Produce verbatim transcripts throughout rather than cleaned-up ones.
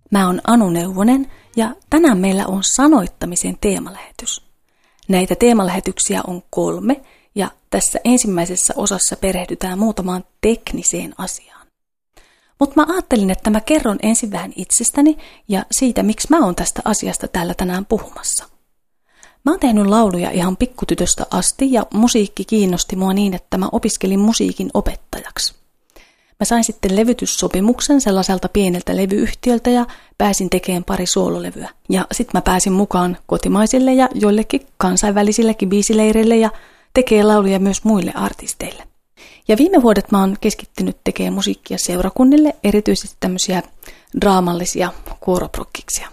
Mä oon Anu Neuvonen ja tänään meillä on sanoittamisen teemalähetys. Näitä teemalähetyksiä on kolme ja tässä ensimmäisessä osassa perehdytään muutamaan tekniseen asiaan. Mutta mä ajattelin, että mä kerron ensin vähän itsestäni ja siitä, miksi mä oon tästä asiasta täällä tänään puhumassa. Mä oon tehnyt lauluja ihan pikkutytöstä asti ja musiikki kiinnosti mua niin, että mä opiskelin musiikin opettajaksi. Mä sain sitten levytyssopimuksen sellaiselta pieneltä levyyhtiöltä ja pääsin tekemään pari soololevyä. Ja sit mä pääsin mukaan kotimaisille ja joillekin kansainvälisillekin biisileireille ja tekee lauluja myös muille artisteille. Ja viime vuodet mä oon keskittynyt tekemään musiikkia seurakunnille, erityisesti tämmöisiä draamallisia kuoroprokkiksia.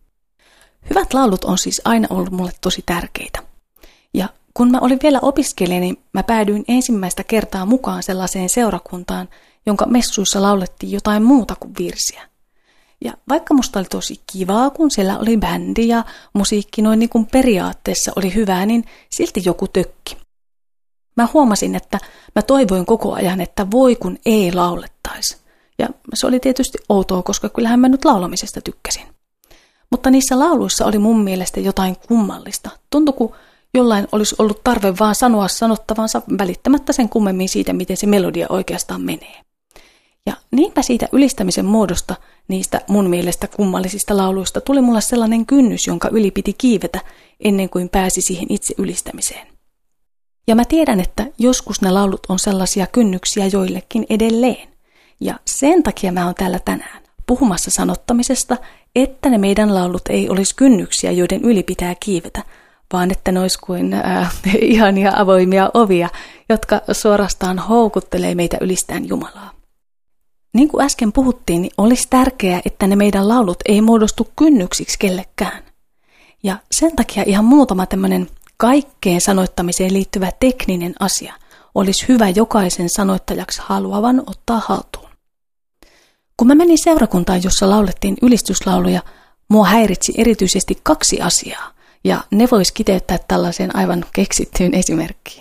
Hyvät laulut on siis aina ollut mulle tosi tärkeitä. Ja kun mä olin vielä opiskelija, niin mä päädyin ensimmäistä kertaa mukaan sellaiseen seurakuntaan, jonka messuissa laulettiin jotain muuta kuin virsiä. Ja vaikka musta oli tosi kivaa, kun siellä oli bändi ja musiikki noin niin kuin periaatteessa oli hyvää, niin silti joku tökki. Mä huomasin, että mä toivoin koko ajan, että voi kun ei laulettaisi. Ja se oli tietysti outoa, koska kyllähän mä nyt laulamisesta tykkäsin. Mutta niissä lauluissa oli mun mielestä jotain kummallista. Tuntui, kun jollain olisi ollut tarve vaan sanoa sanottavansa välittämättä sen kummemmin siitä, miten se melodia oikeastaan menee. Ja niinpä siitä ylistämisen muodosta, niistä mun mielestä kummallisista lauluista, tuli mulle sellainen kynnys, jonka yli piti kiivetä ennen kuin pääsi siihen itse ylistämiseen. Ja mä tiedän, että joskus ne laulut on sellaisia kynnyksiä joillekin edelleen. Ja sen takia mä oon täällä tänään puhumassa sanottamisesta, että ne meidän laulut ei olisi kynnyksiä, joiden yli pitää kiivetä, vaan että ne olisi kuin äh, ihania avoimia ovia, jotka suorastaan houkuttelee meitä ylistään Jumalaa. Niin kuin äsken puhuttiin, niin olisi tärkeää, että ne meidän laulut ei muodostu kynnyksiksi kellekään. Ja sen takia ihan muutama tämmöinen kaikkeen sanoittamiseen liittyvä tekninen asia olisi hyvä jokaisen sanoittajaksi haluavan ottaa haltuun. Kun mä menin seurakuntaan, jossa laulettiin ylistyslauluja, mua häiritsi erityisesti kaksi asiaa, ja ne vois kiteyttää tällaiseen aivan keksittyyn esimerkkiin.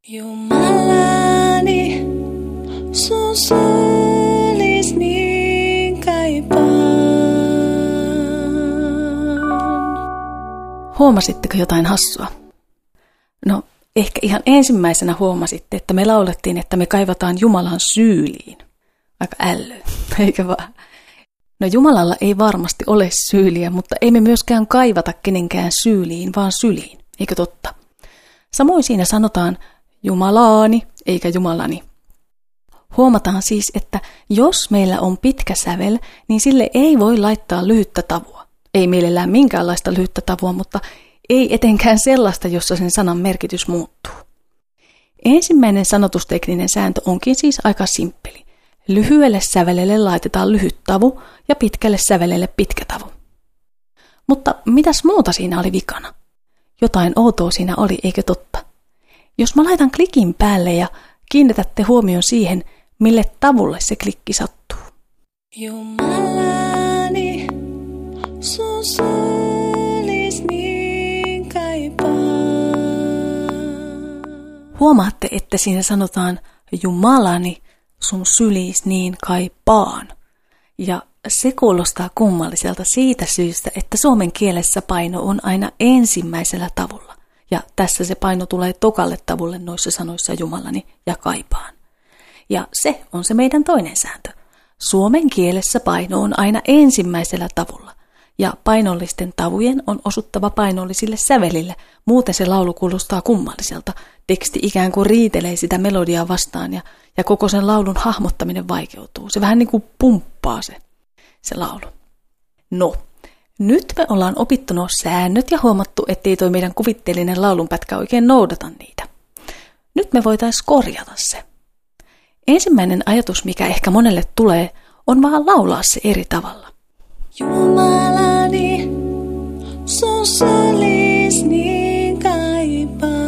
Jumalani, sun solis niin kaipaan. Huomasitteko jotain hassua? No, ehkä ihan ensimmäisenä huomasitte, että me laulettiin, että me kaivataan Jumalan syyliin. Aika ällö, eikä vaan? No Jumalalla ei varmasti ole syyliä, mutta ei me myöskään kaivata kenenkään syyliin, vaan syliin, eikö totta? Samoin siinä sanotaan Jumalaani, eikä Jumalani. Huomataan siis, että jos meillä on pitkä sävel, niin sille ei voi laittaa lyhyttä tavua. Ei mielellään minkäänlaista lyhyttä tavua, mutta ei etenkään sellaista, jossa sen sanan merkitys muuttuu. Ensimmäinen sanotustekninen sääntö onkin siis aika simppeli. Lyhyelle sävelelle laitetaan lyhyt tavu ja pitkälle sävelelle pitkä tavu. Mutta mitäs muuta siinä oli vikana? Jotain outoa siinä oli, eikö totta? Jos mä laitan klikin päälle ja kiinnitätte huomion siihen, mille tavulle se klikki sattuu. Jumalani, sun solis niin kaipaan. Huomaatte, että siinä sanotaan Jumalani, sun sylis niin kaipaan. Ja se kuulostaa kummalliselta siitä syystä, että suomen kielessä paino on aina ensimmäisellä tavulla. Ja tässä se paino tulee tokalle tavulle noissa sanoissa Jumalani ja kaipaan. Ja se on se meidän toinen sääntö. Suomen kielessä paino on aina ensimmäisellä tavulla. Ja painollisten tavujen on osuttava painollisille sävelille, muuten se laulu kuulostaa kummalliselta. Teksti ikään kuin riitelee sitä melodiaa vastaan ja, ja koko sen laulun hahmottaminen vaikeutuu. Se vähän niin kuin pumppaa se, se laulu. No, nyt me ollaan opittu nuo säännöt ja huomattu, ettei toi meidän kuvitteellinen laulunpätkä oikein noudata niitä. Nyt me voitaisiin korjata se. Ensimmäinen ajatus, mikä ehkä monelle tulee, on vaan laulaa se eri tavalla. Jumalani, sun solis niin kaipaan.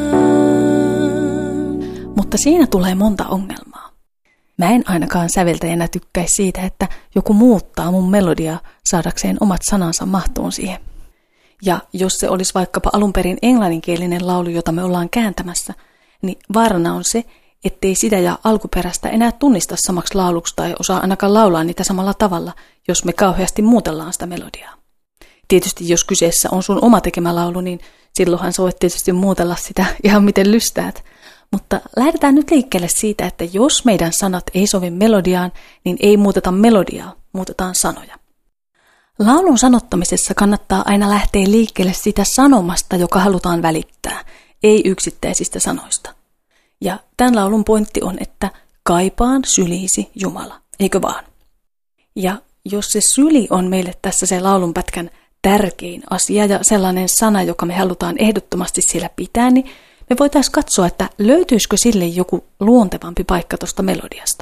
Mutta siinä tulee monta ongelmaa. Mä en ainakaan säveltäjänä tykkäisi siitä, että joku muuttaa mun melodiaa saadakseen omat sanansa mahtuun siihen. Ja jos se olisi vaikkapa alun perin englanninkielinen laulu, jota me ollaan kääntämässä, niin vaarana on se, ettei sitä ja alkuperäistä enää tunnista samaksi lauluksi tai osaa ainakaan laulaa niitä samalla tavalla, jos me kauheasti muutellaan sitä melodiaa. Tietysti jos kyseessä on sun oma tekemä laulu, niin silloinhan sä voit tietysti muutella sitä ihan miten lystäät. Mutta lähdetään nyt liikkeelle siitä, että jos meidän sanat ei sovi melodiaan, niin ei muuteta melodiaa, muutetaan sanoja. Laulun sanottamisessa kannattaa aina lähteä liikkeelle siitä sanomasta, joka halutaan välittää, ei yksittäisistä sanoista. Ja tämän laulun pointti on, että kaipaan sylisi Jumala, eikö vaan? Ja jos se syli on meille tässä se laulunpätkän tärkein asia ja sellainen sana, joka me halutaan ehdottomasti siellä pitää, niin me voitaisiin katsoa, että löytyisikö sille joku luontevampi paikka tuosta melodiasta.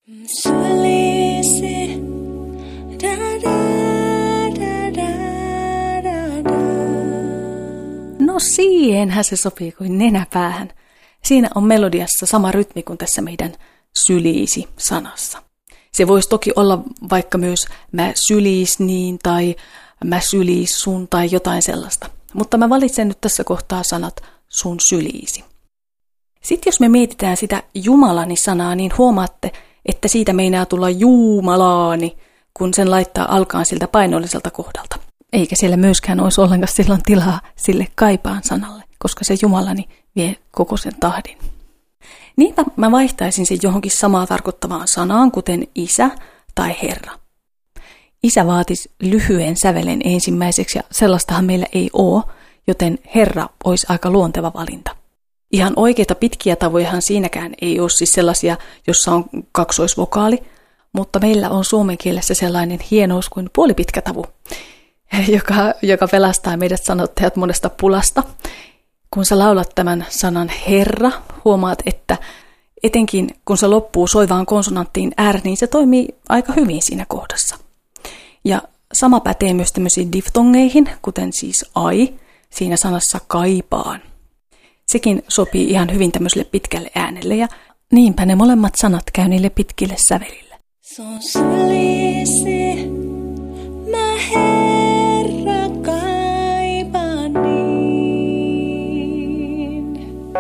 Sylisi, da, da, da, da, da, da. No siihenhän se sopii kuin nenäpäähän. Siinä on melodiassa sama rytmi kuin tässä meidän syliisi-sanassa. Se voisi toki olla vaikka myös mä syliis niin tai mä syliis sun tai jotain sellaista. Mutta mä valitsen nyt tässä kohtaa sanat sun syliisi. Sitten jos me mietitään sitä Jumalani-sanaa, niin huomaatte, että siitä meinaa tulla Jumalaani, kun sen laittaa alkaan siltä painolliselta kohdalta. Eikä siellä myöskään olisi ollenkaan silloin tilaa sille kaipaan sanalle, koska se Jumalani vie koko sen tahdin. Niinpä mä vaihtaisin sen johonkin samaa tarkoittavaan sanaan, kuten isä tai herra. Isä vaatisi lyhyen sävelen ensimmäiseksi ja sellaistahan meillä ei ole, joten herra olisi aika luonteva valinta. Ihan oikeita pitkiä tavojahan siinäkään ei ole siis sellaisia, jossa on kaksoisvokaali, mutta meillä on suomen kielessä sellainen hienous kuin puolipitkä tavu, joka, joka pelastaa meidät sanottajat monesta pulasta. Kun sä laulat tämän sanan herra, huomaat, että etenkin kun se loppuu soivaan konsonanttiin R, niin se toimii aika hyvin siinä kohdassa. Ja sama pätee myös tämmöisiin diftongeihin, kuten siis ai, siinä sanassa kaipaan. Sekin sopii ihan hyvin tämmöiselle pitkälle äänelle ja niinpä ne molemmat sanat käy niille pitkille sävelille. Sun sylisi, mä Herra kaipaan niin.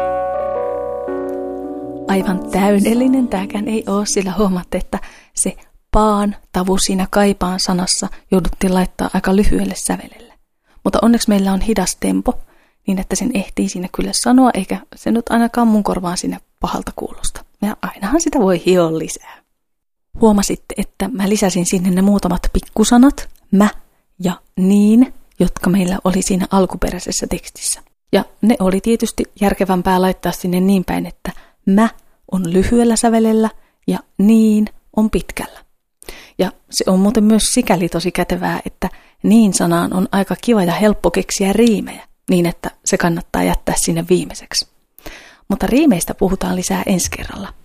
Aivan täydellinen tämäkään ei ole, sillä huomaatte, että se paan tavu siinä kaipaan sanassa jouduttiin laittaa aika lyhyelle sävelelle. Mutta onneksi meillä on hidas tempo, niin että sen ehtii siinä kyllä sanoa, eikä se nyt ainakaan mun korvaan sinne pahalta kuulosta. Ja ainahan sitä voi hioa lisää. Huomasitte, että mä lisäsin sinne ne muutamat pikkusanat, mä ja niin, jotka meillä oli siinä alkuperäisessä tekstissä. Ja ne oli tietysti järkevämpää laittaa sinne niin päin, että mä on lyhyellä sävelellä ja niin on pitkällä. Ja se on muuten myös sikäli tosi kätevää, että niin sanaan on aika kiva ja helppo keksiä riimejä, niin että se kannattaa jättää sinne viimeiseksi. Mutta riimeistä puhutaan lisää ensi kerralla.